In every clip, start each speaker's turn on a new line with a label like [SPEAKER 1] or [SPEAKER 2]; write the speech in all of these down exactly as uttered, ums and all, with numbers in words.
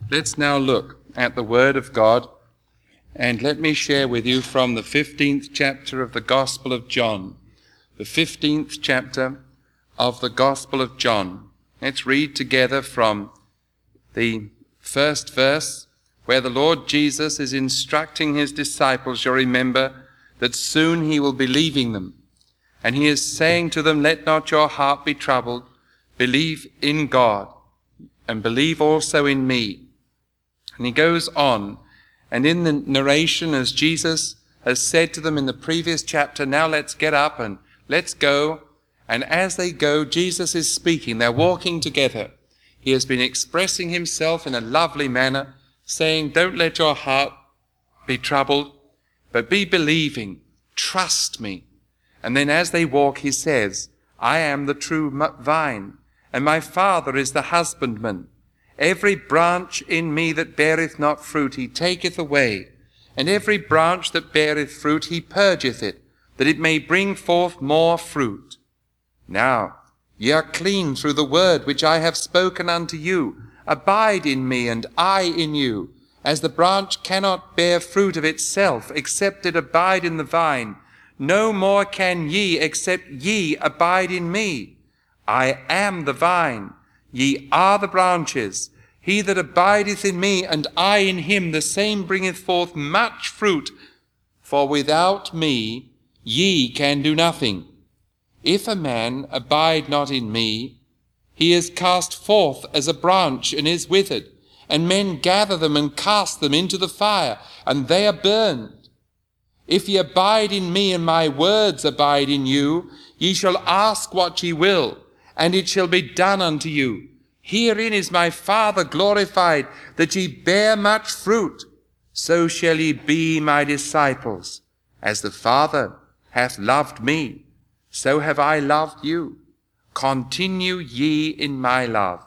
[SPEAKER 1] Let's now look at the Word of God, and let me share with you from the fifteenth chapter of the Gospel of John. The fifteenth chapter of the Gospel of John. Let's read together from the first verse, where the Lord Jesus is instructing his disciples. You'll remember that soon he will be leaving them. And he is saying to them, let not your heart be troubled. Believe in God, and believe also in me. And he goes on, and in the narration, as Jesus has said to them in the previous chapter, now let's get up and let's go. And as they go, Jesus is speaking. They're walking together. He has been expressing himself in a lovely manner, saying, don't let your heart be troubled, but be believing. Trust me. And then as they walk, he says, I am the true vine, and my Father is the husbandman. Every branch in me that beareth not fruit, he taketh away. And every branch that beareth fruit, he purgeth it, that it may bring forth more fruit. Now ye are clean through the word which I have spoken unto you. Abide in me, and I in you. As the branch cannot bear fruit of itself, except it abide in the vine, no more can ye, except ye abide in me. I am the vine, ye are the branches. He that abideth in me, and I in him, the same bringeth forth much fruit. For without me ye can do nothing. If a man abide not in me, he is cast forth as a branch, and is withered. And men gather them and cast them into the fire, and they are burned. If ye abide in me, and my words abide in you, ye shall ask what ye will, and it shall be done unto you. Herein is my Father glorified, that ye bear much fruit. So shall ye be my disciples. As the Father hath loved me, so have I loved you. Continue ye in my love.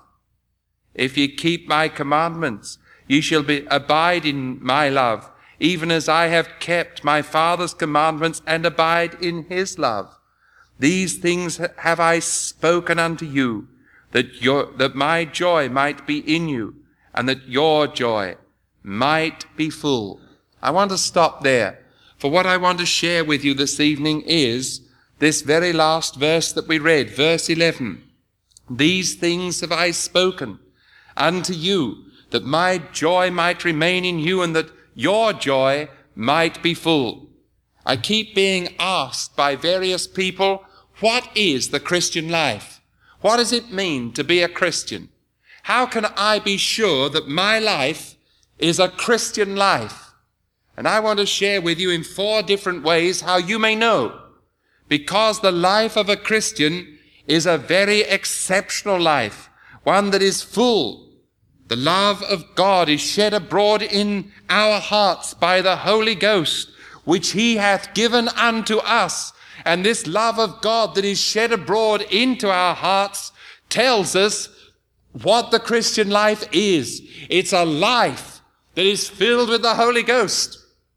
[SPEAKER 1] If ye keep my commandments, ye shall be, abide in my love, even as I have kept my Father's commandments and abide in his love. These things have I spoken unto you, that your, that my joy might be in you, and that your joy might be full. I want to stop there, for what I want to share with you this evening is this very last verse that we read, verse eleven. These things have I spoken unto you, that my joy might remain in you, and that your joy might be full. I keep being asked by various people, what is the Christian life? What does it mean to be a Christian? How can I be sure that my life is a Christian life? And I want to share with you in four different ways how you may know. Because the life of a Christian is a very exceptional life, one that is full. The love of God is shed abroad in our hearts by the Holy Ghost, which he hath given unto us. And this love of God that is shed abroad into our hearts tells us what the Christian life is. It's a life that is filled with the Holy Ghost.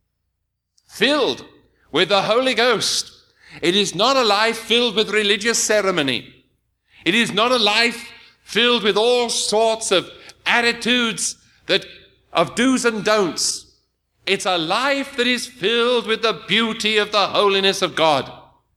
[SPEAKER 1] Filled with the Holy Ghost. It is not a life filled with religious ceremony. It is not a life filled with all sorts of attitudes that of do's and don'ts. It's a life that is filled with the beauty of the holiness of God.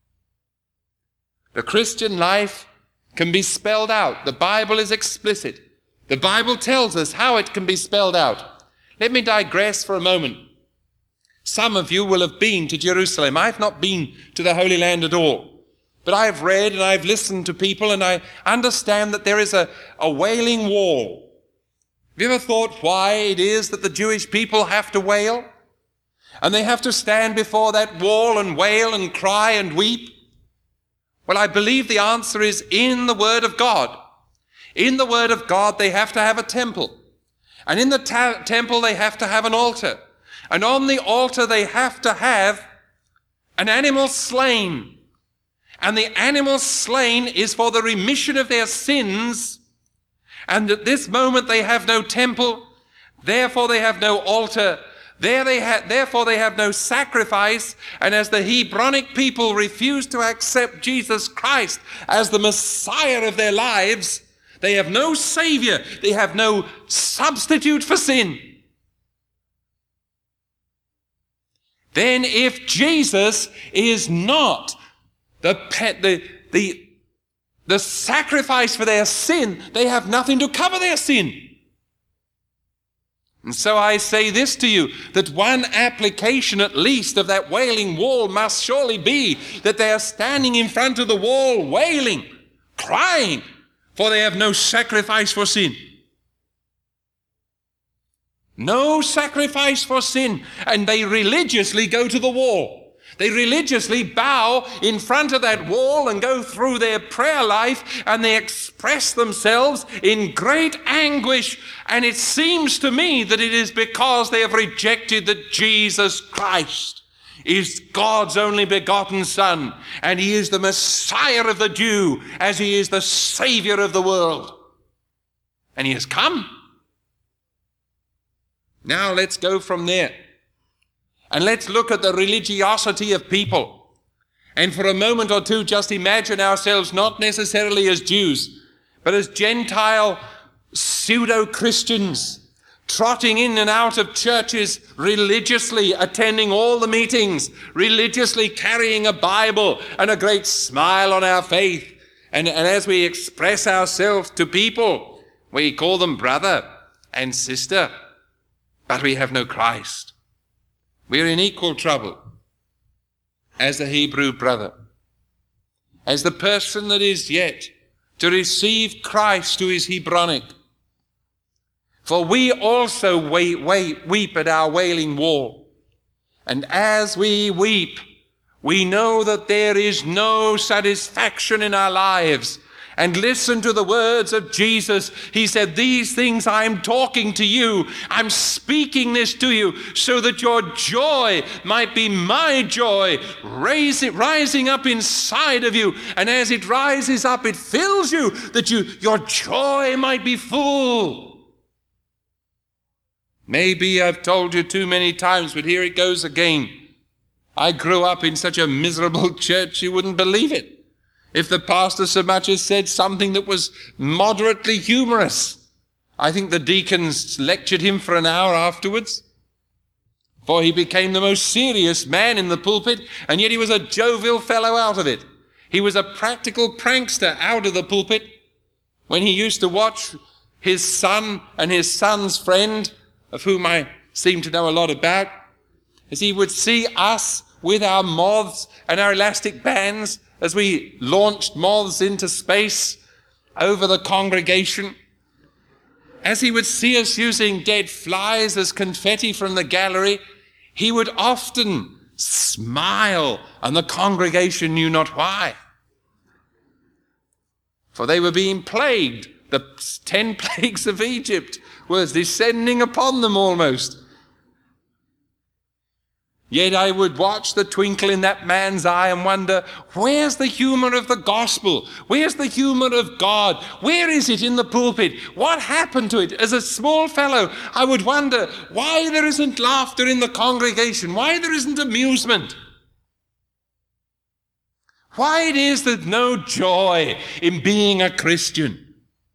[SPEAKER 1] The Christian life can be spelled out. The Bible is explicit. The Bible tells us how it can be spelled out. Let me digress for a moment. Some of you will have been to Jerusalem. I've not been to the Holy Land at all. But I've read and I've listened to people, and I understand that there is a, a wailing wall. Have you ever thought why it is that the Jewish people have to wail? And they have to stand before that wall and wail and cry and weep? Well, I believe the answer is in the Word of God. In the Word of God, they have to have a temple. And in the ta- temple, they have to have an altar. And on the altar, they have to have an animal slain. And the animal slain is for the remission of their sins. And at this moment, they have no temple. Therefore, they have no altar. There they ha- therefore, they have no sacrifice. And as the Hebronic people refuse to accept Jesus Christ as the Messiah of their lives, They have no Savior. They have no substitute for sin. Then if Jesus is not the, pet, the, the, the sacrifice for their sin, they have nothing to cover their sin. And so I say this to you, that one application at least of that wailing wall must surely be that they are standing in front of the wall wailing, crying, for they have no sacrifice for sin. No sacrifice for sin. And they religiously go to the wall. They religiously bow in front of that wall and go through their prayer life, and they express themselves in great anguish. And it seems to me that it is because they have rejected that Jesus Christ is God's only begotten Son, and he is the Messiah of the Jew as he is the Savior of the world. And he has come. Now let's go from there. And let's look at the religiosity of people. And for a moment or two, just imagine ourselves not necessarily as Jews, but as Gentile pseudo-Christians, trotting in and out of churches, religiously attending all the meetings, religiously carrying a Bible and a great smile on our faith. And, and as we express ourselves to people, we call them brother and sister, but we have no Christ. We're in equal trouble as the Hebrew brother, as the person that is yet to receive Christ who is Hebronic. For we also wait, wait, weep at our wailing wall. And as we weep, we know that there is no satisfaction in our lives. And listen to the words of Jesus. He said, these things I'm talking to you, I'm speaking this to you so that your joy might be my joy, raising, rising up inside of you. And as it rises up, it fills you, that you, your joy might be full. Maybe I've told you too many times, but here it goes again. I grew up in such a miserable church, you wouldn't believe it. If the pastor so much as said something that was moderately humorous, I think the deacons lectured him for an hour afterwards, for he became the most serious man in the pulpit, and yet he was a jovial fellow out of it. He was a practical prankster out of the pulpit. When he used to watch his son and his son's friend, of whom I seem to know a lot about, as he would see us with our moths and our elastic bands, as we launched moths into space over the congregation, as he would see us using dead flies as confetti from the gallery, he would often smile, and the congregation knew not why. For they were being plagued. The ten plagues of Egypt was descending upon them almost. Yet I would watch the twinkle in that man's eye and wonder, where's the humor of the gospel? Where's the humor of God? Where is it in the pulpit? What happened to it? As a small fellow, I would wonder why there isn't laughter in the congregation, why there isn't amusement, why it is there's no joy in being a Christian.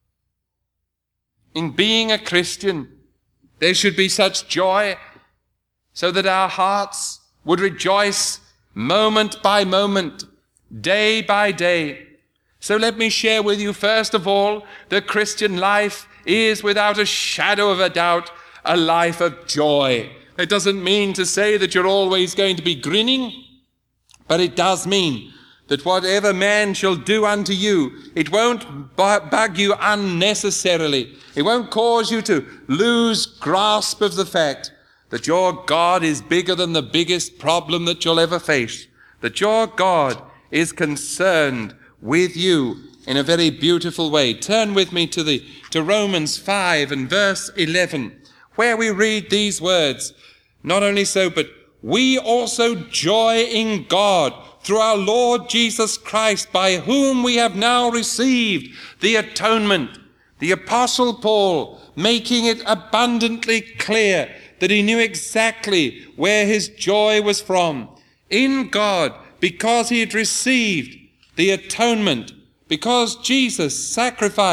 [SPEAKER 1] In being a Christian, there should be such joy so that our hearts would rejoice moment by moment, day by day. So let me share with you, first of all, the Christian life is without a shadow of a doubt a life of joy. It doesn't mean to say that you're always going to be grinning, but it does mean that whatever man shall do unto you, it won't bug you unnecessarily. It won't cause you to lose grasp of the fact that your God is bigger than the biggest problem that you'll ever face, that your God is concerned with you in a very beautiful way. Turn with me to the to Romans five and verse eleven, where we read these words. Not only so, but we also joy in God through our Lord Jesus Christ, by whom we have now received the atonement. The Apostle Paul making it abundantly clear that he knew exactly where his joy was from. In God, because he had received the atonement, because Jesus' sacrifice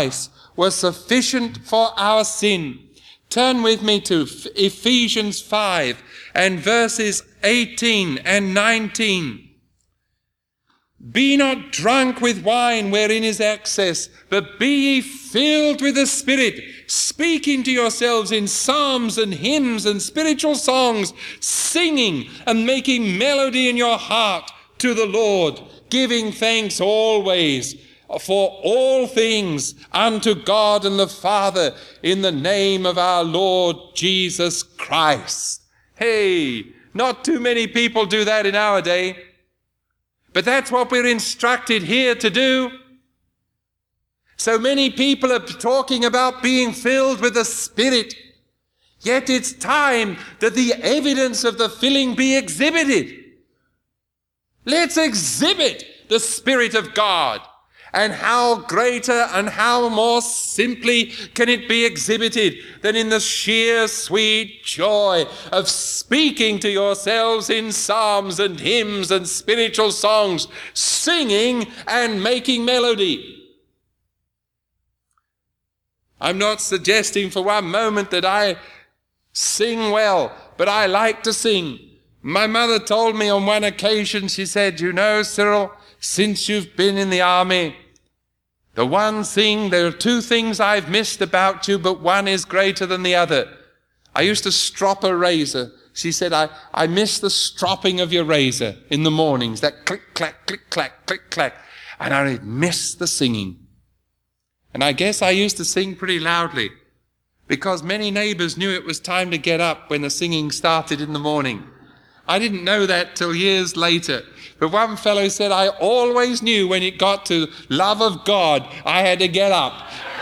[SPEAKER 1] was sufficient for our sin. Turn with me to Ephesians five and verses eighteen and nineteen. Be not drunk with wine wherein is excess, but be ye filled with the Spirit, speaking to yourselves in psalms and hymns and spiritual songs, singing and making melody in your heart to the Lord, giving thanks always for all things unto God and the Father in the name of our Lord Jesus Christ. Hey, not too many people do that in our day. But that's what we're instructed here to do. So many people are talking about being filled with the Spirit. Yet it's time that the evidence of the filling be exhibited. Let's exhibit the Spirit of God. And how greater and how more simply can it be exhibited than in the sheer sweet joy of speaking to yourselves in psalms and hymns and spiritual songs, singing and making melody. I'm not suggesting for one moment that I sing well, but I like to sing. My mother told me on one occasion, she said, you know, Cyril, since you've been in the army, the one thing, there are two things I've missed about you, but one is greater than the other. I used to strop a razor. She said, I, I miss the stropping of your razor in the mornings, that click, clack, click, clack, click, clack. And I miss the singing. And I guess I used to sing pretty loudly because many neighbors knew it was time to get up when the singing started in the morning. I didn't know that till years later. But one fellow said, I always knew when it got to love of God, I had to get up.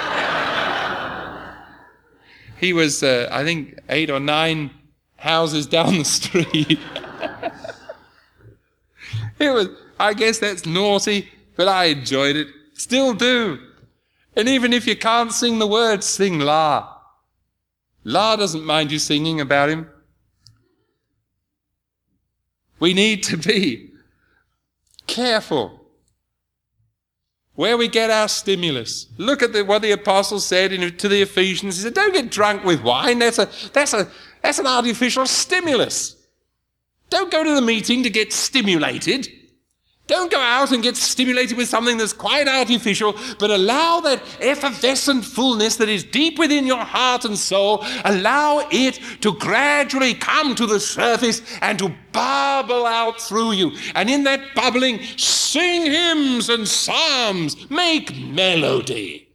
[SPEAKER 1] He was, uh, I think, eight or nine houses down the street. It was, I guess that's naughty, but I enjoyed it. Still do. And even if you can't sing the words, sing La. La doesn't mind you singing about him. We need to be careful where we get our stimulus. Look at the, what the apostle said in, to the Ephesians. He said, don't get drunk with wine. That's a, that's a, that's an artificial stimulus. Don't go to the meeting to get stimulated. Don't go out and get stimulated with something that's quite artificial, but allow that effervescent fullness that is deep within your heart and soul, allow it to gradually come to the surface and to bubble out through you. And in that bubbling, sing hymns and psalms, make melody.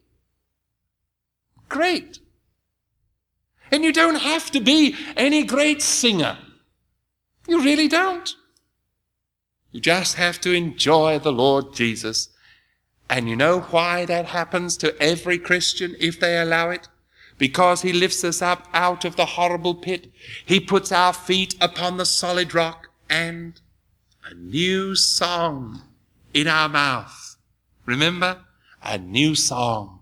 [SPEAKER 1] Great. And you don't have to be any great singer. You really don't. You just have to enjoy the Lord Jesus. And you know why that happens to every Christian if they allow it? Because he lifts us up out of the horrible pit. He puts our feet upon the solid rock and a new song in our mouth. Remember? A new song.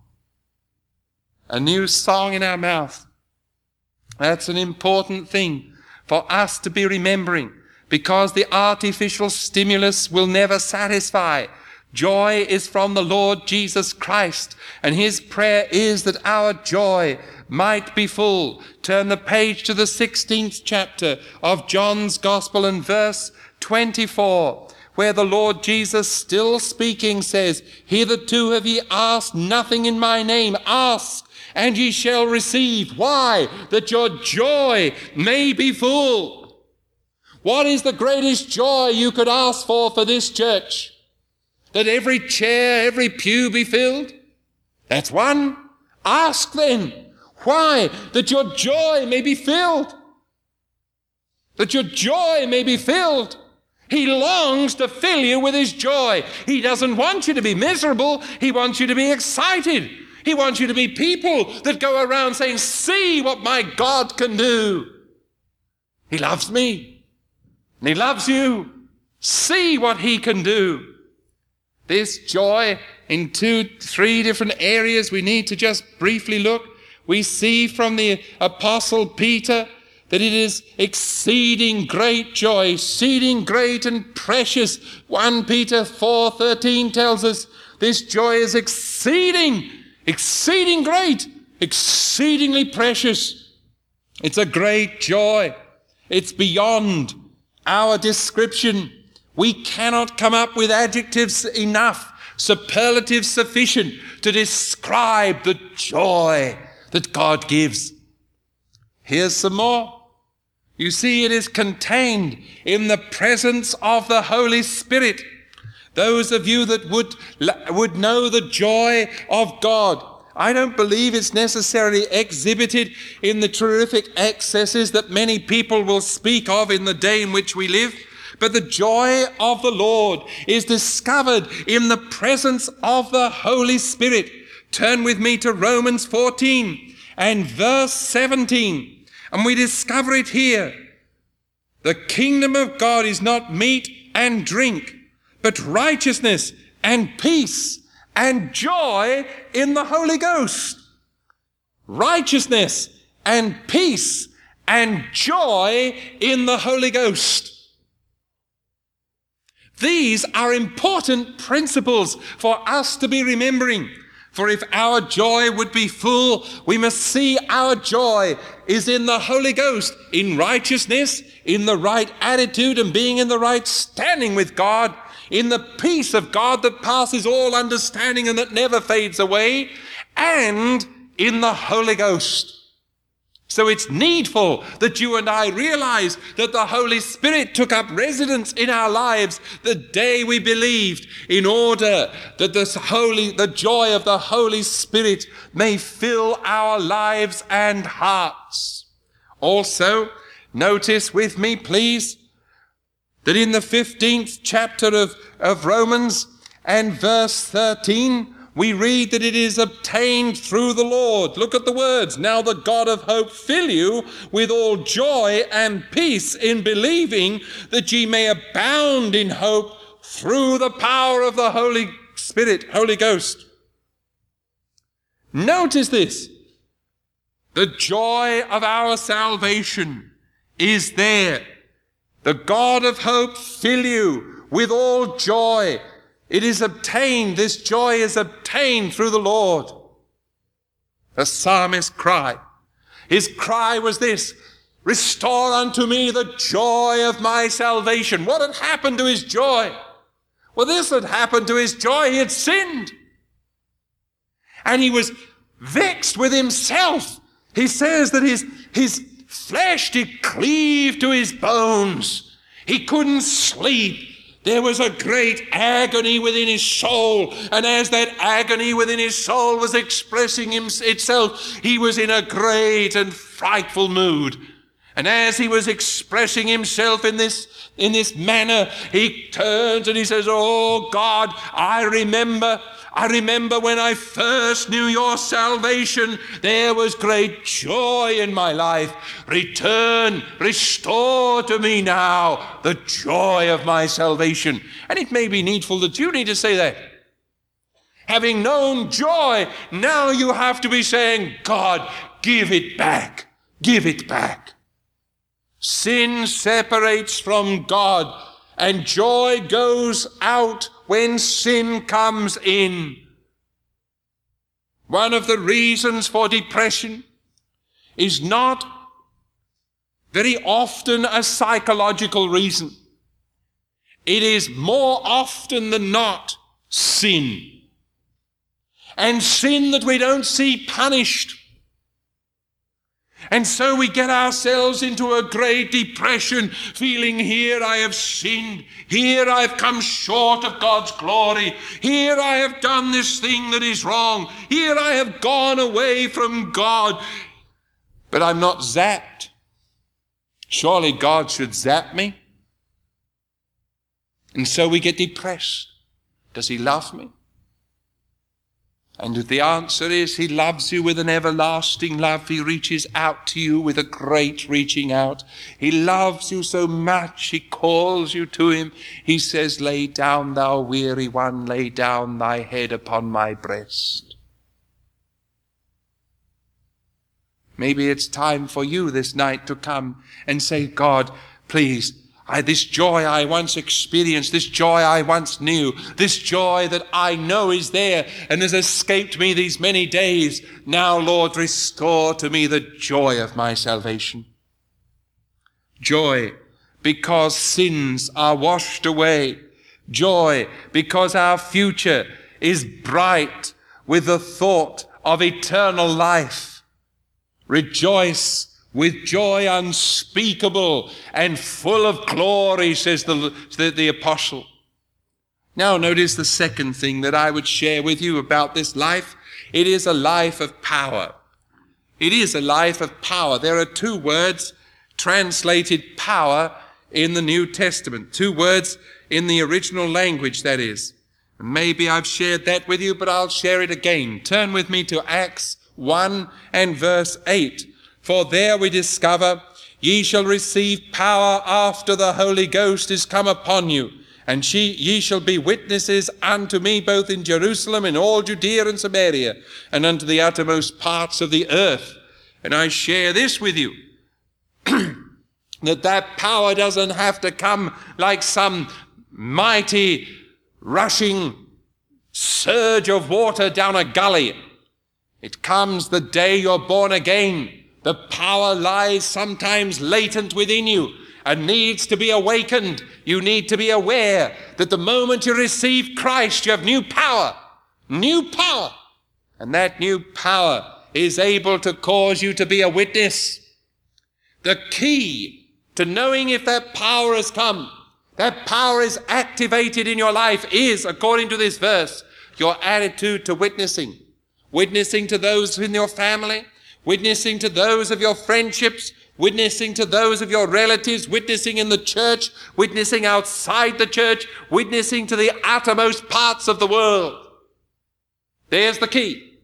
[SPEAKER 1] A new song in our mouth. That's an important thing for us to be remembering. Because the artificial stimulus will never satisfy. Joy is from the Lord Jesus Christ, and his prayer is that our joy might be full. Turn the page to the sixteenth chapter of John's Gospel and verse twenty-four, where the Lord Jesus, still speaking, says, hitherto have ye asked nothing in my name. Ask, and ye shall receive. Why? That your joy may be full. What is the greatest joy you could ask for for this church? That every chair, every pew be filled? That's one. Ask then. Why? That your joy may be filled. That your joy may be filled. He longs to fill you with his joy. He doesn't want you to be miserable. He wants you to be excited. He wants you to be people that go around saying, see what my God can do. He loves me. And he loves you. See what he can do. This joy in two, three different areas we need to just briefly look. We see from the Apostle Peter that it is exceeding great joy, exceeding great and precious. First Peter four thirteen tells us this joy is exceeding. exceeding great, exceedingly precious. It's a great joy. It's beyond our description. We cannot come up with adjectives enough, superlatives sufficient to describe the joy that God gives. Here's some more. You see, it is contained in the presence of the Holy Spirit. Those of you that would, would know the joy of God, I don't believe it's necessarily exhibited in the terrific excesses that many people will speak of in the day in which we live. But the joy of the Lord is discovered in the presence of the Holy Spirit. Turn with me to Romans fourteen and verse seventeen. And we discover it here. The kingdom of God is not meat and drink, but righteousness and peace and joy in the Holy Ghost. Righteousness and peace and joy in the Holy Ghost. These are important principles for us to be remembering. For if our joy would be full, we must see our joy is in the Holy Ghost, in righteousness, in the right attitude and being in the right standing with God, in the peace of God that passes all understanding and that never fades away, and in the Holy Ghost. So it's needful that you and I realize that the Holy Spirit took up residence in our lives the day we believed, in order that this holy, the joy of the Holy Spirit may fill our lives and hearts. Also, notice with me, please, that in the fifteenth chapter of, of Romans and verse thirteen, we read that it is obtained through the Lord. Look at the words. Now the God of hope fill you with all joy and peace in believing, that ye may abound in hope through the power of the Holy Spirit, Holy Ghost. Notice this. The joy of our salvation is there. The God of hope fill you with all joy. It is obtained, this joy is obtained through the Lord. The psalmist cried. His cry was this: restore unto me the joy of my salvation. What had happened to his joy? Well, this had happened to his joy. He had sinned. And he was vexed with himself. He says that his, his flesh did cleave to his bones. He couldn't sleep. There was a great agony within his soul, and as that agony within his soul was expressing him, itself, he was in a great and frightful mood. And as he was expressing himself in this, in this manner, he turns and he says, oh God, I remember I remember when I first knew your salvation, there was great joy in my life. Return, restore to me now the joy of my salvation. And it may be needful that you need to say that. Having known joy, now you have to be saying, God, give it back, give it back. Sin separates from God, and joy goes out when sin comes in. One of the reasons for depression is not very often a psychological reason. It is more often than not sin. And sin that we don't see punished. And so we get ourselves into a great depression, feeling, here I have sinned, here I've come short of God's glory, here I have done this thing that is wrong, here I have gone away from God, but I'm not zapped. Surely God should zap me. And so we get depressed. Does he love me? And the answer is, he loves you with an everlasting love. He reaches out to you with a great reaching out. He loves you so much, he calls you to him. He says, lay down, thou weary one, lay down thy head upon my breast. Maybe it's time for you this night to come and say, God, please, I, this joy I once experienced, this joy I once knew, this joy that I know is there and has escaped me these many days. Now, Lord, restore to me the joy of my salvation. Joy because sins are washed away. Joy because our future is bright with the thought of eternal life. Rejoice with joy unspeakable and full of glory, says the, the, the apostle. Now notice the second thing that I would share with you about this life. It is a life of power. It is a life of power. There are two words translated power in the New Testament. Two words in the original language, that is. Maybe I've shared that with you, but I'll share it again. Turn with me to Acts one and verse eight. For there we discover, ye shall receive power after the Holy Ghost is come upon you, and she, ye shall be witnesses unto me both in Jerusalem and all Judea and Samaria, and unto the uttermost parts of the earth. And I share this with you, that that power doesn't have to come like some mighty rushing surge of water down a gully. It comes the day you're born again. The power lies sometimes latent within you and needs to be awakened. You need to be aware that the moment you receive Christ, you have new power. New power. And that new power is able to cause you to be a witness. The key to knowing if that power has come, that power is activated in your life, is, according to this verse, your attitude to witnessing. Witnessing to those in your family, witnessing to those of your friendships, witnessing to those of your relatives, witnessing in the church, witnessing outside the church, witnessing to the uttermost parts of the world. There's the key.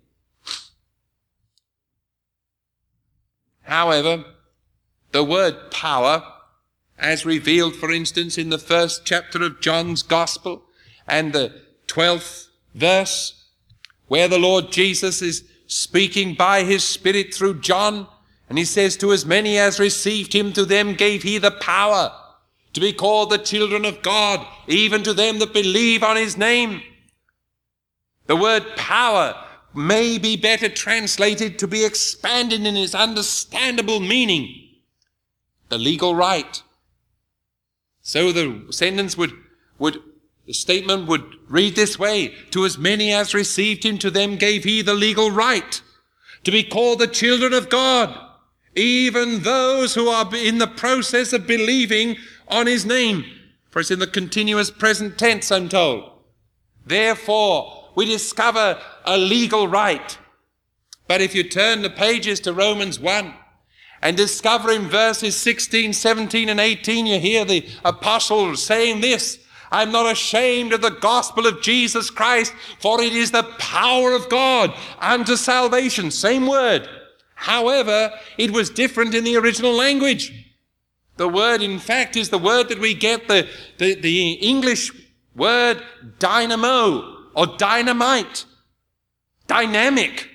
[SPEAKER 1] However, the word power, as revealed, for instance, in the first chapter of John's Gospel and the twelfth verse, where the Lord Jesus is speaking by his Spirit through John, and he says, to as many as received him, to them gave he the power to be called the children of God, even to them that believe on his name. The word power may be better translated to be expanded in its understandable meaning. The legal right. So the sentence would, would The statement would read this way: to as many as received him, to them gave he the legal right to be called the children of God, even those who are in the process of believing on his name. For it's in the continuous present tense, I'm told. Therefore, we discover a legal right. But if you turn the pages to Romans one and discover in verses sixteen, seventeen, and eighteen, you hear the apostle saying this: I'm not ashamed of the gospel of Jesus Christ, for it is the power of God unto salvation. Same word. However, it was different in the original language. The word, in fact, is the word that we get the, the, the English word dynamo or dynamite. Dynamic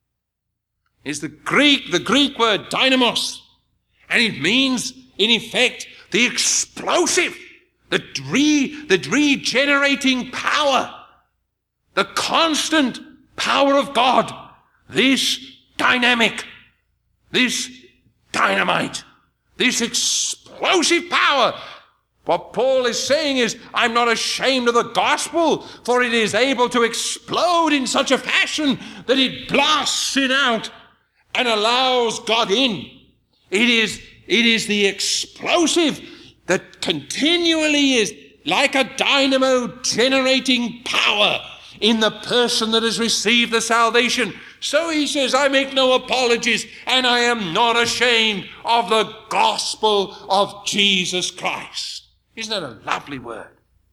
[SPEAKER 1] is the Greek, the Greek word dynamos. And it means, in effect, the explosive. The, re, the regenerating power, the constant power of God, this dynamic, this dynamite, this explosive power. What Paul is saying is, I'm not ashamed of the gospel, for it is able to explode in such a fashion that it blasts it out and allows God in. It is, it is the explosive that continually is like a dynamo generating power in the person that has received the salvation. So he says, I make no apologies, and I am not ashamed of the gospel of Jesus Christ. Isn't that a lovely word?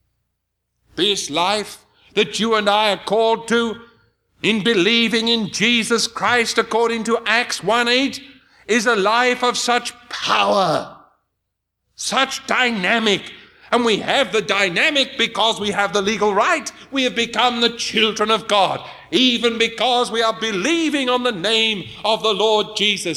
[SPEAKER 1] This life that you and I are called to in believing in Jesus Christ, according to Acts one eight, is a life of such power, such dynamic. And we have the dynamic because we have the legal right. We have become the children of God, even because we are believing on the name of the Lord Jesus.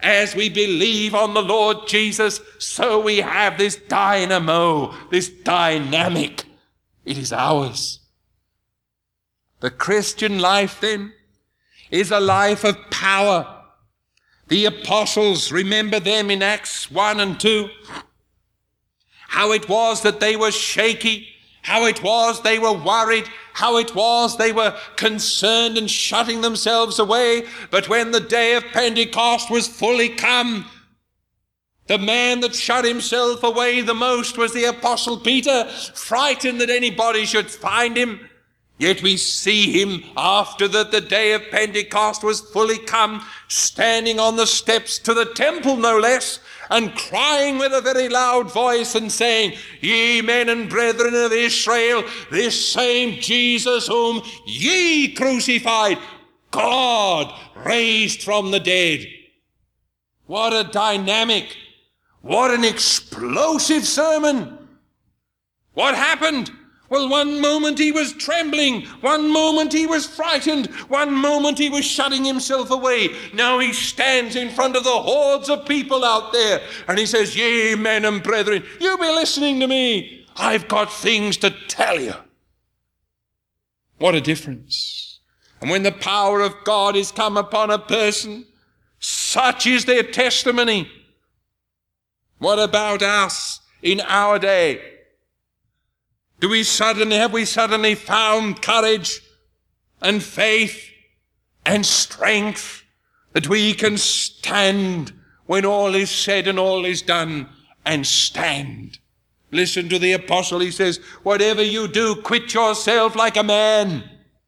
[SPEAKER 1] As we believe on the Lord Jesus, so we have this dynamo, this dynamic. It is ours. The Christian life, then, is a life of power. The apostles, remember them in Acts one and two, how it was that they were shaky, how it was they were worried, how it was they were concerned and shutting themselves away. But when the day of Pentecost was fully come, the man that shut himself away the most was the Apostle Peter, frightened that anybody should find him. Yet we see him, after that the day of Pentecost was fully come, standing on the steps to the temple, no less, and crying with a very loud voice and saying, "Ye men and brethren of Israel, this same Jesus whom ye crucified, God raised from the dead." What a dynamic, what an explosive sermon. What happened? Well, one moment he was trembling, one moment he was frightened, one moment he was shutting himself away. Now he stands in front of the hordes of people out there and he says, "Ye men and brethren, you be listening to me. I've got things to tell you." What a difference. And when the power of God is come upon a person, such is their testimony. What about us in our day? Do we suddenly, have we suddenly found courage and faith and strength that we can stand when all is said and all is done, and stand? Listen to the apostle. He says, "Whatever you do, quit yourself like a man."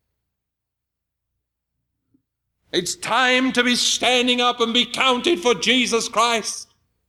[SPEAKER 1] It's time to be standing up and be counted for Jesus Christ.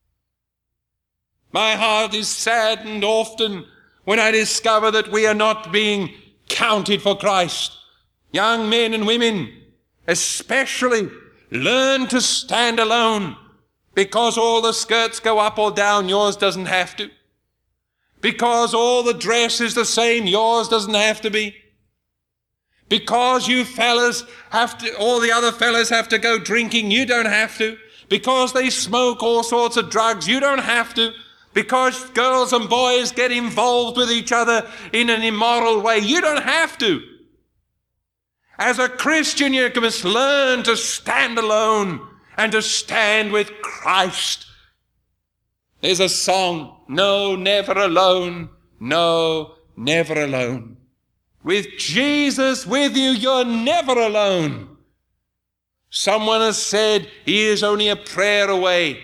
[SPEAKER 1] My heart is saddened often when I discover that we are not being counted for Christ. Young men and women, especially, learn to stand alone. Because all the skirts go up or down, yours doesn't have to. Because all the dress is the same, yours doesn't have to be. Because you fellas have to, all the other fellas have to go drinking, you don't have to. Because they smoke all sorts of drugs, you don't have to. Because girls and boys get involved with each other in an immoral way, you don't have to. As a Christian, you must learn to stand alone and to stand with Christ. There's a song, "No, never alone, no, never alone." With Jesus with you, you're never alone. Someone has said he is only a prayer away.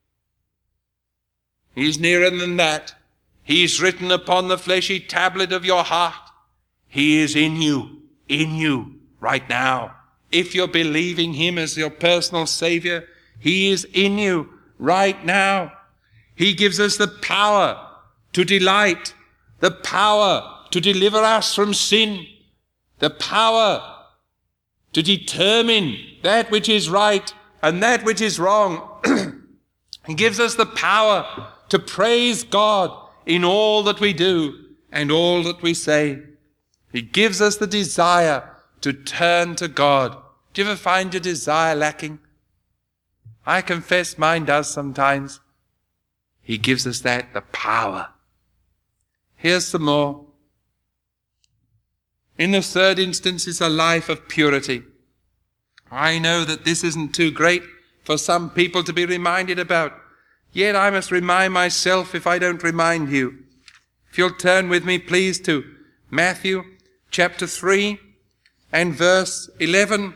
[SPEAKER 1] He's nearer than that. He's written upon the fleshy tablet of your heart. He is in you, in you right now. If you're believing him as your personal Savior, he is in you right now. He gives us the power to delight, the power to deliver us from sin, the power to determine that which is right and that which is wrong. He gives us the power to praise God in all that we do and all that we say. He gives us the desire to turn to God. Do you ever find your desire lacking? I confess mine does sometimes. He gives us that, the power. Here's some more. In the third instance is a life of purity. I know that this isn't too great for some people to be reminded about. Yet I must remind myself if I don't remind you. If you'll turn with me, please, to Matthew chapter three and verse eleven.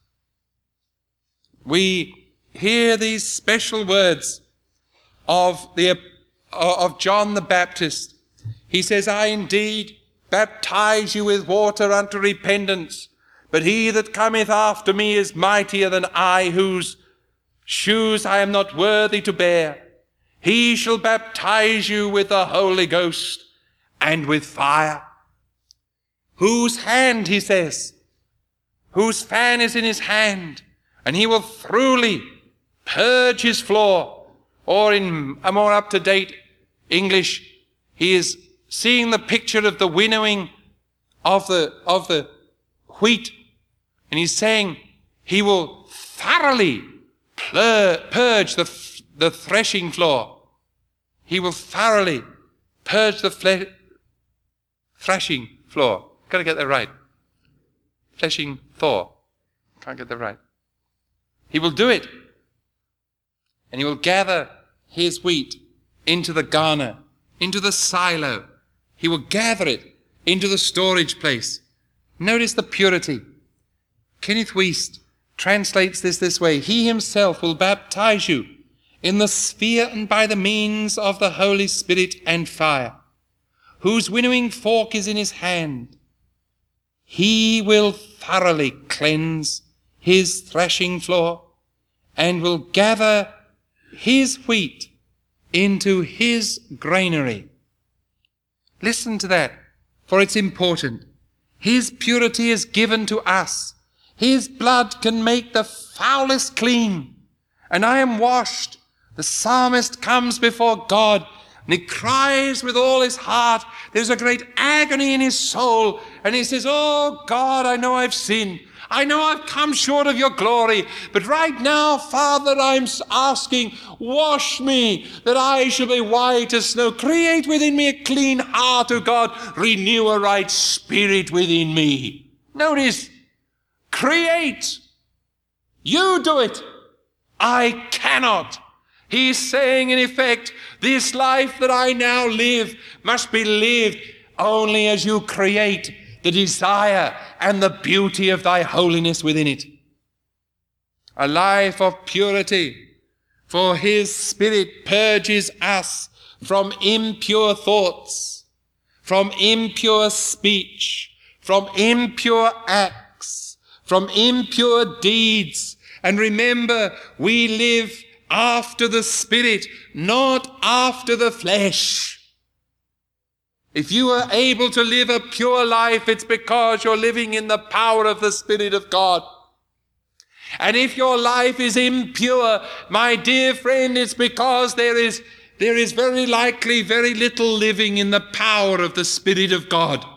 [SPEAKER 1] We hear these special words of the of John the Baptist. He says, "I indeed baptize you with water unto repentance, but he that cometh after me is mightier than I, whose shoes I am not worthy to bear. He shall baptize you with the Holy Ghost and with fire." Whose hand, he says, whose fan is in his hand, and he will thoroughly purge his floor. Or in a more up-to-date English, he is seeing the picture of the winnowing of the, of the wheat, and he's saying he will thoroughly purge the, the threshing floor. He will thoroughly purge the fle- threshing floor. Got to get that right. Threshing floor. Can't get that right. He will do it. And he will gather his wheat into the garner, into the silo. He will gather it into the storage place. Notice the purity. Kenneth Wuest translates this this way: he himself will baptize you in the sphere and by the means of the Holy Spirit and fire, whose winnowing fork is in his hand. He will thoroughly cleanse his threshing floor and will gather his wheat into his granary. Listen to that, for it's important. His purity is given to us. His blood can make the foulest clean. And I am washed. The psalmist comes before God and he cries with all his heart. There's a great agony in his soul. And he says, oh God, I know I've sinned. I know I've come short of your glory, but right now, Father, I'm asking, wash me, that I shall be white as snow. Create within me a clean heart, O God. Renew a right spirit within me. Notice, create. You do it. I cannot. He's saying, in effect, this life that I now live must be lived only as you create the desire and the beauty of thy holiness within it. A life of purity, for his Spirit purges us from impure thoughts, from impure speech, from impure acts, from impure deeds. And remember, we live after the Spirit, not after the flesh. If you are able to live a pure life, it's because you're living in the power of the Spirit of God. And if your life is impure, my dear friend, it's because there is, there is very likely very little living in the power of the Spirit of God.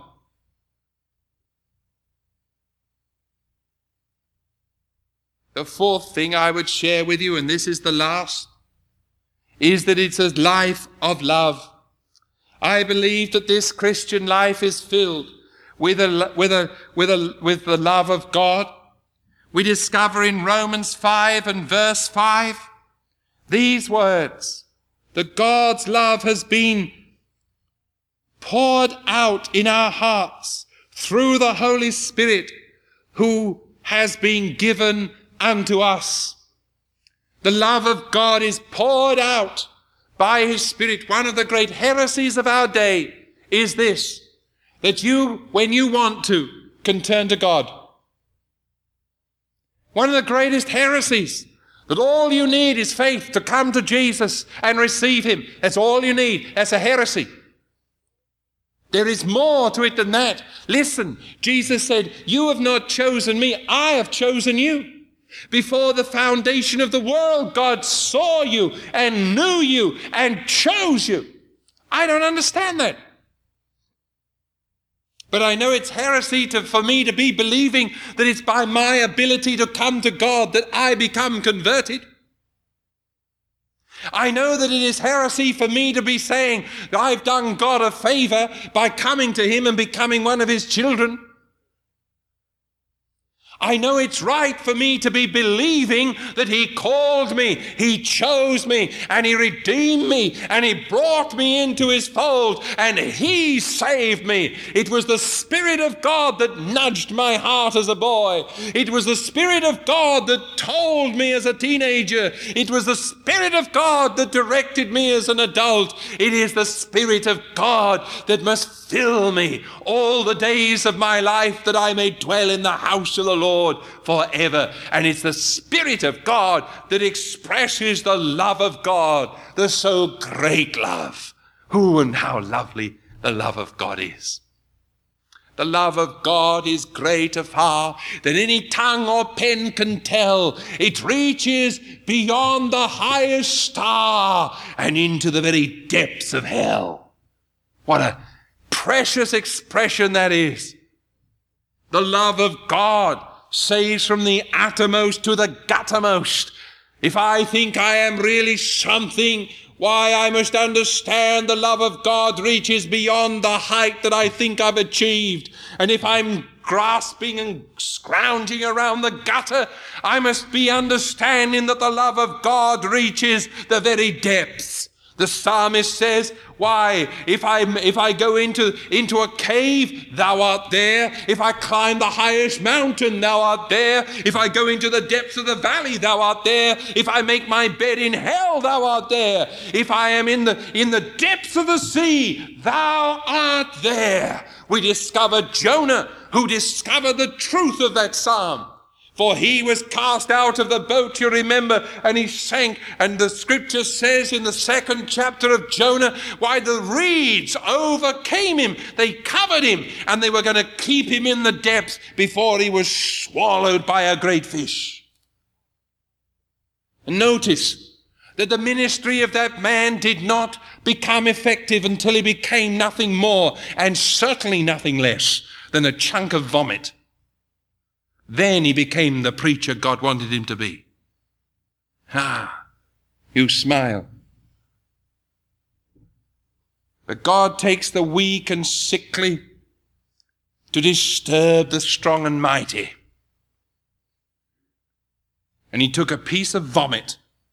[SPEAKER 1] The fourth thing I would share with you, and this is the last, is that it's a life of love. I believe that this Christian life is filled with a, with a, with a, with the love of God. We discover in Romans five and verse five these words, that God's love has been poured out in our hearts through the Holy Spirit who has been given unto us. The love of God is poured out by his Spirit. One of the great heresies of our day is this, that you, when you want to, can turn to God. One of the greatest heresies, that all you need is faith to come to Jesus and receive him. That's all you need. That's a heresy. There is more to it than that. Listen, Jesus said, you have not chosen me, I have chosen you. Before the foundation of the world, God saw you and knew you and chose you. I don't understand that. But I know it's heresy to, for me to be believing that it's by my ability to come to God that I become converted. I know that it is heresy for me to be saying that I've done God a favor by coming to him and becoming one of his children. I know it's right for me to be believing that he called me, he chose me, and he redeemed me, and he brought me into his fold, and he saved me. It was the Spirit of God that nudged my heart as a boy. It was the Spirit of God that told me as a teenager. It was the Spirit of God that directed me as an adult. It is the Spirit of God that must fill me all the days of my life, that I may dwell in the house of the Lord Lord forever. And it's the Spirit of God that expresses the love of God, the so great love. Who and how lovely the love of God is. The love of God is greater far than any tongue or pen can tell. It reaches beyond the highest star and into the very depths of hell. What a precious expression that is. The love of God saves from the uttermost to the guttermost. If I think I am really something, why, I must understand the love of God reaches beyond the height that I think I've achieved. And if I'm grasping and scrounging around the gutter, I must be understanding that the love of God reaches the very depths. The psalmist says, why, if I if I go into, into a cave, thou art there. If I climb the highest mountain, thou art there. If I go into the depths of the valley, thou art there. If I make my bed in hell, thou art there. If I am in the in the depths of the sea, thou art there. We discover Jonah, who discovered the truth of that psalm. For he was cast out of the boat, you remember, and he sank. And the scripture says in the second chapter of Jonah, why, the reeds overcame him. They covered him, and they were going to keep him in the depths before he was swallowed by a great fish. And notice that the ministry of that man did not become effective until he became nothing more, and certainly nothing less than a chunk of vomit. Then he became the preacher God wanted him to be. Ah, you smile. But God takes the weak and sickly to disturb the strong and mighty. And he took a piece of vomit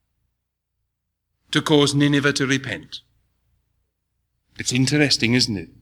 [SPEAKER 1] to cause Nineveh to repent. It's interesting, isn't it?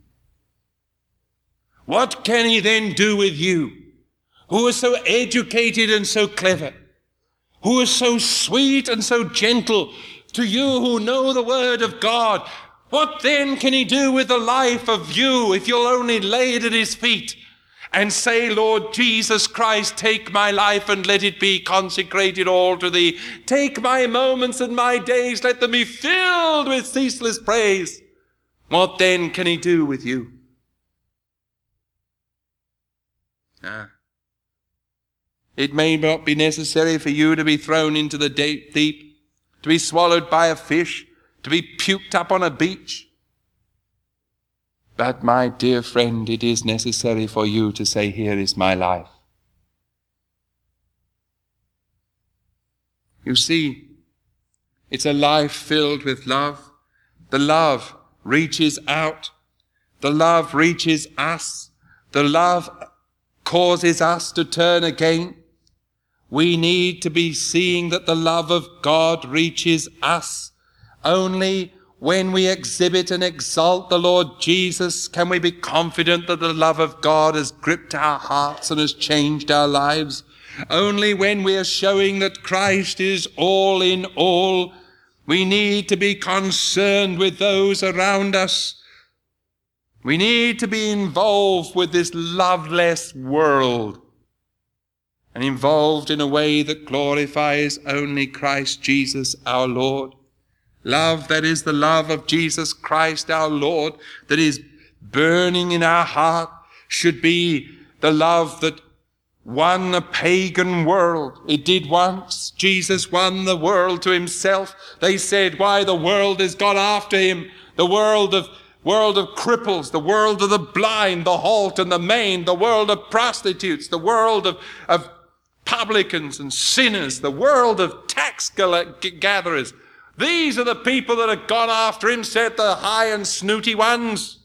[SPEAKER 1] What can he then do with you, who are so educated and so clever, who are so sweet and so gentle, to you who know the word of God? What then can he do with the life of you if you'll only lay it at his feet and say, Lord Jesus Christ, take my life and let it be consecrated all to thee. Take my moments and my days, let them be filled with ceaseless praise. What then can he do with you? Ah. It may not be necessary for you to be thrown into the deep, deep, to be swallowed by a fish, to be puked up on a beach. But my dear friend, it is necessary for you to say, here is my life. You see, it's a life filled with love. The love reaches out. The love reaches us. The love causes us to turn again. We need to be seeing that the love of God reaches us. Only when we exhibit and exalt the Lord Jesus can we be confident that the love of God has gripped our hearts and has changed our lives. Only when we are showing that Christ is all in all, we need to be concerned with those around us. We need to be involved with this loveless world, and involved in a way that glorifies only Christ Jesus our Lord. Love that is the love of Jesus Christ our Lord, that is burning in our heart, should be the love that won a pagan world. It did once. Jesus won the world to himself. They said, why, the world has gone after him. The world of world of cripples, the world of the blind, the halt and the maimed, the world of prostitutes, the world of, of publicans and sinners, the world of tax gatherers. These are the people that have gone after him, said the high and snooty ones.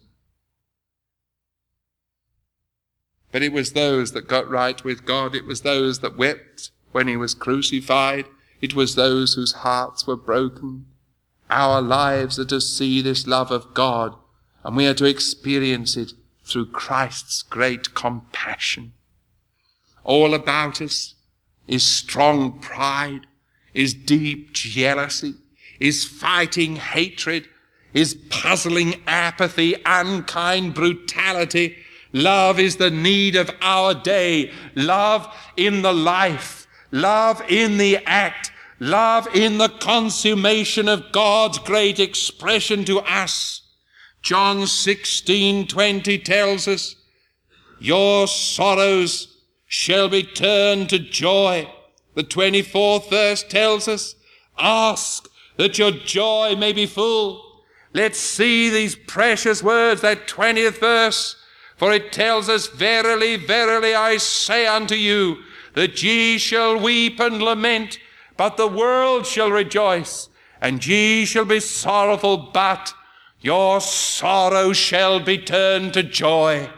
[SPEAKER 1] But it was those that got right with God. It was those that wept when he was crucified. It was those whose hearts were broken. Our lives are to see this love of God, and we are to experience it through Christ's great compassion. All about us is strong pride, is deep jealousy, is fighting hatred, is puzzling apathy, unkind brutality. Love is the need of our day. Love in the life. Love in the act. Love in the consummation of God's great expression to us. John sixteen twenty tells us, your sorrows shall be turned to joy. The twenty-fourth verse tells us, ask that your joy may be full. Let's see these precious words, that twentieth verse, for it tells us, verily, verily, I say unto you, that ye shall weep and lament, but the world shall rejoice. And ye shall be sorrowful, but your sorrow shall be turned to joy.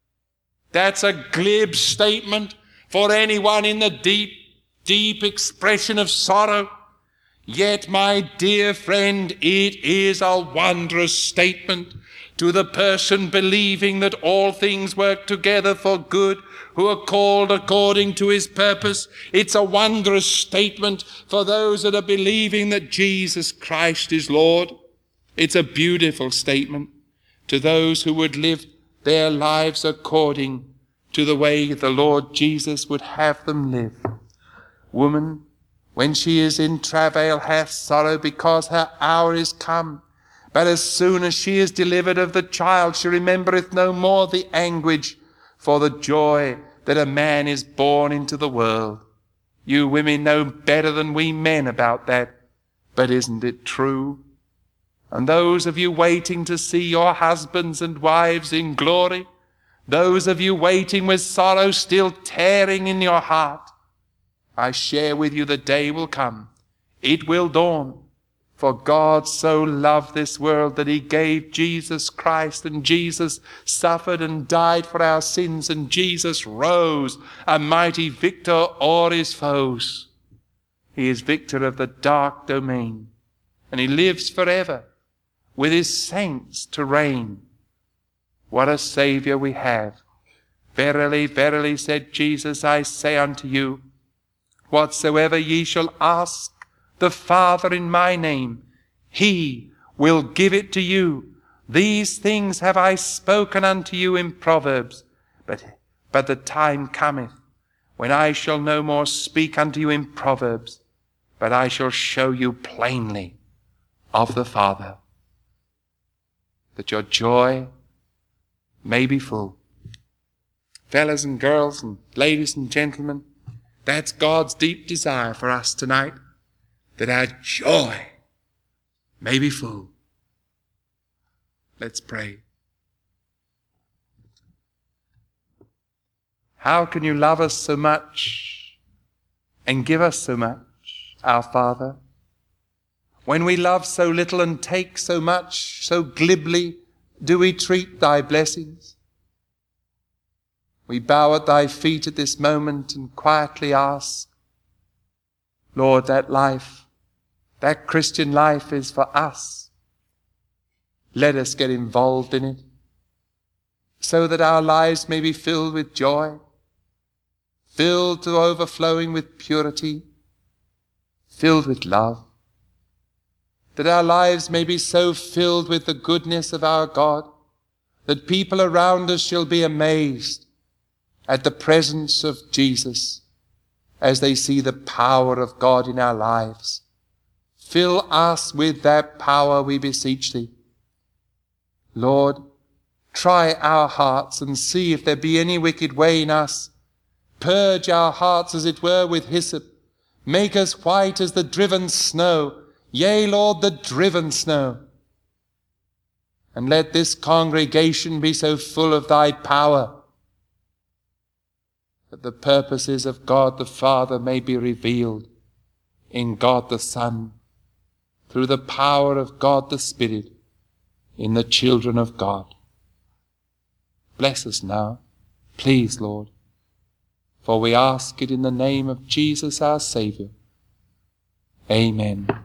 [SPEAKER 1] That's a glib statement for anyone in the deep, deep expression of sorrow. Yet, my dear friend, it is a wondrous statement to the person believing that all things work together for good, who are called according to his purpose. It's a wondrous statement for those that are believing that Jesus Christ is Lord. It's a beautiful statement to those who would live their lives according to the way the Lord Jesus would have them live. Woman, when she is in travail, hath sorrow, because her hour is come. But as soon as she is delivered of the child, she remembereth no more the anguish for the joy that a man is born into the world. You women know better than we men about that, but isn't it true? And those of you waiting to see your husbands and wives in glory, those of you waiting with sorrow still tearing in your heart, I share with you the day will come. It will dawn. For God so loved this world that he gave Jesus Christ, and Jesus suffered and died for our sins, and Jesus rose a mighty victor o'er his foes. He is victor of the dark domain, and he lives forever with his saints to reign. What a Saviour we have. Verily, verily, said Jesus, I say unto you, whatsoever ye shall ask the Father in my name, he will give it to you. These things have I spoken unto you in Proverbs, but, but the time cometh when I shall no more speak unto you in Proverbs, but I shall show you plainly of the Father, that your joy may be full. Fellas and girls and ladies and gentlemen, that's God's deep desire for us tonight, that our joy may be full. Let's pray. How can you love us so much and give us so much, our Father, when we love so little and take so much, so glibly do we treat thy blessings? We bow at thy feet at this moment and quietly ask, Lord, that life, that Christian life is for us. Let us get involved in it, so that our lives may be filled with joy, filled to overflowing with purity, filled with love, that our lives may be so filled with the goodness of our God, that people around us shall be amazed at the presence of Jesus as they see the power of God in our lives. Fill us with that power, we beseech thee. Lord, try our hearts and see if there be any wicked way in us. Purge our hearts, as it were, with hyssop. Make us white as the driven snow. Yea, Lord, the driven snow. And let this congregation be so full of thy power that the purposes of God the Father may be revealed in God the Son, through the power of God the Spirit, in the children of God. Bless us now, please, Lord, for we ask it in the name of Jesus our Saviour. Amen.